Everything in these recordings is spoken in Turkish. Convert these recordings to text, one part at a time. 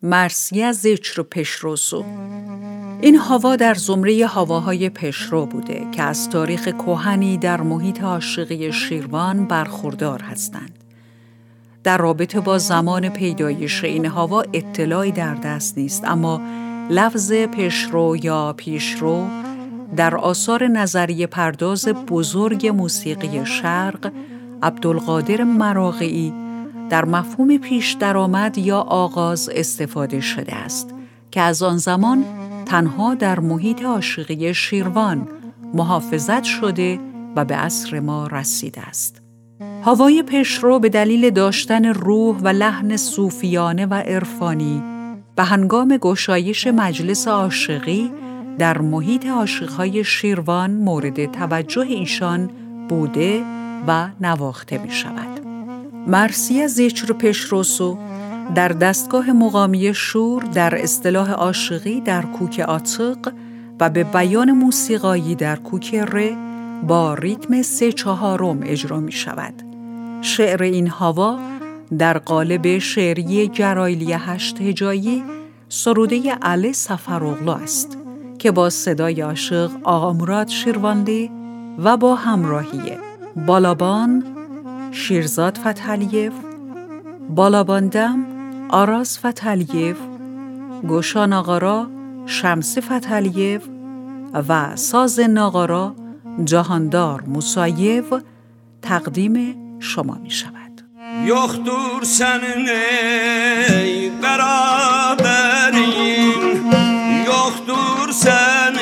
مرثیه ذکر پشروسو. این هوا در زمره هواهای پشرو بوده که از تاریخ کهنی در محیط عاشقی شیروان برخوردار هستند. در رابطه با زمان پیدایش این هوا اطلاعی در دست نیست، اما لفظ پشرو یا پیشرو در آثار نظریه پرداز بزرگ موسیقی شرق عبدالقادر مراغئی در مفهوم پیش درآمد یا آغاز استفاده شده است که از آن زمان تنها در محیط عاشقی شیروان محافظت شده و به عصر ما رسیده است. هوای پشرو به دلیل داشتن روح و لحن صوفیانه و عرفانی به هنگام گشایش مجلس عاشقی در محیط عاشقهای شیروان مورد توجه ایشان بوده و نواخته می شود. مرثیه ذکر پشروسو در دستگاه مقامی شور در اصطلاح عاشقی در کوک عاتق و به بیان موسیقایی در کوک ره با ریتم 3/4 اجرا می شود. شعر این هوا در قالب شعری جرایلی 8 هجایی سروده علی سفراغلو است که با صدای عاشق آقا مراد شیروانی و با همراهی بالابان شیرزاد فتحعلیف، بالاباندم آراز فتحعلیف، گوشان آقارا شمس فتحعلیف و ساز ناقارا جهاندار موساییف تقدیم شما می شود. یختور سنن ای برابرین، یختور سنن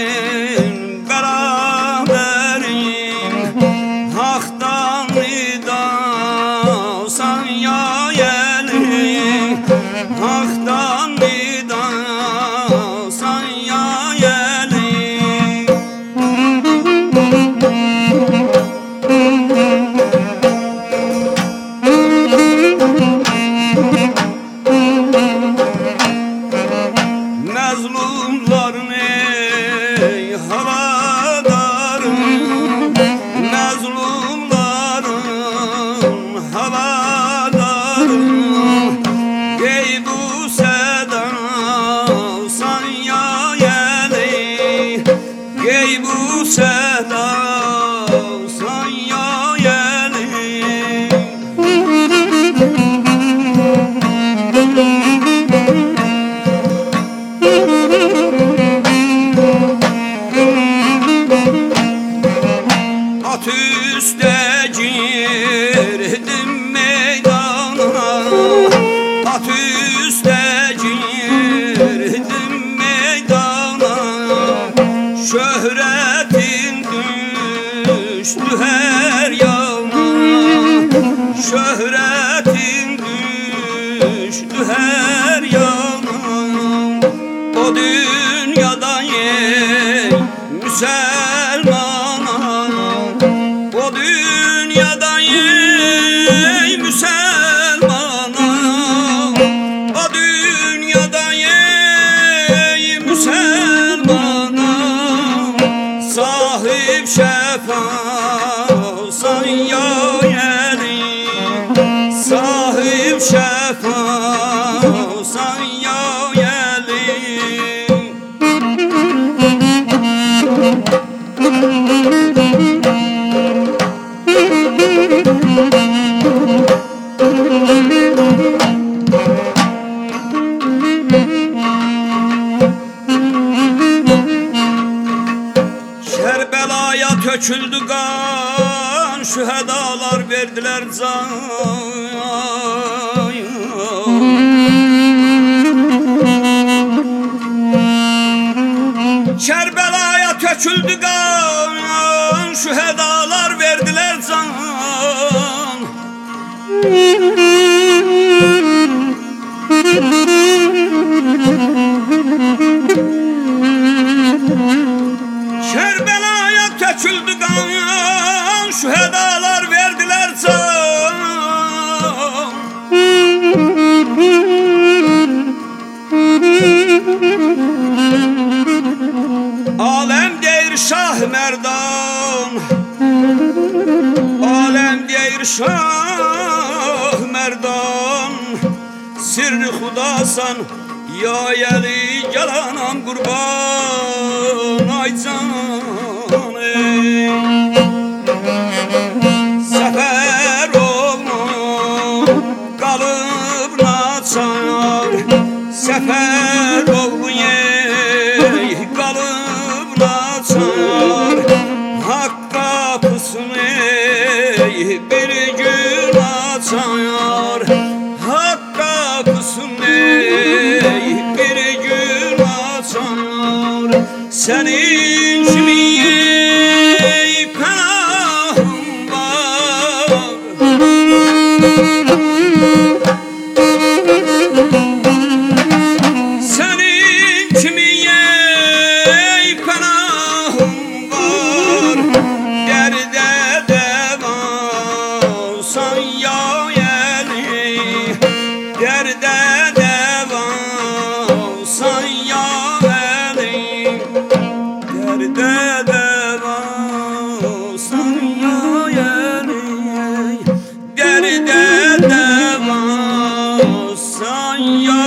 برابرین، حقدان میداسن یا یلی، حقدان میداسن یا یلی. Nazlumların ey havadarım, nazlumların havadarım, ey bu sedasan ya yeli, ey bu sedasan ya yeli. At üstte girdim meydana, at üstte girdim meydana, şöhretin düştü her yana, şöhretin düştü her yana. O dünyada ey Müselman, o dünyada ey Müselmana, o dünyada ey Müselmana, sahip şefasan ya yeli, sahip şefasan ya yeli. Kerbela'ya töküldü kan, şühedalar verdiler can. Kerbela'ya töküldü kan, şühedalar verdiler can. Kerbela'ya töküldü kan, şühedalar verdiler can. Alem deyir Şah Merdan, alem deyir Şah Merdan, sirri xudasan ya yeli gelanam qurban ay can ey Səfər oğlu qalıb naçar Səfər oğlu qalıb naçar Haqq qapısını bir gün açar Haqq qapısını bir gün açar Sənin kimi pənahım var Sənin kimi pənahım var Dərdə dəvasan ya Əli Dərdə dəvasan ya Əli Dərdə dəvasan ya Əli Dərdə dəvasan ya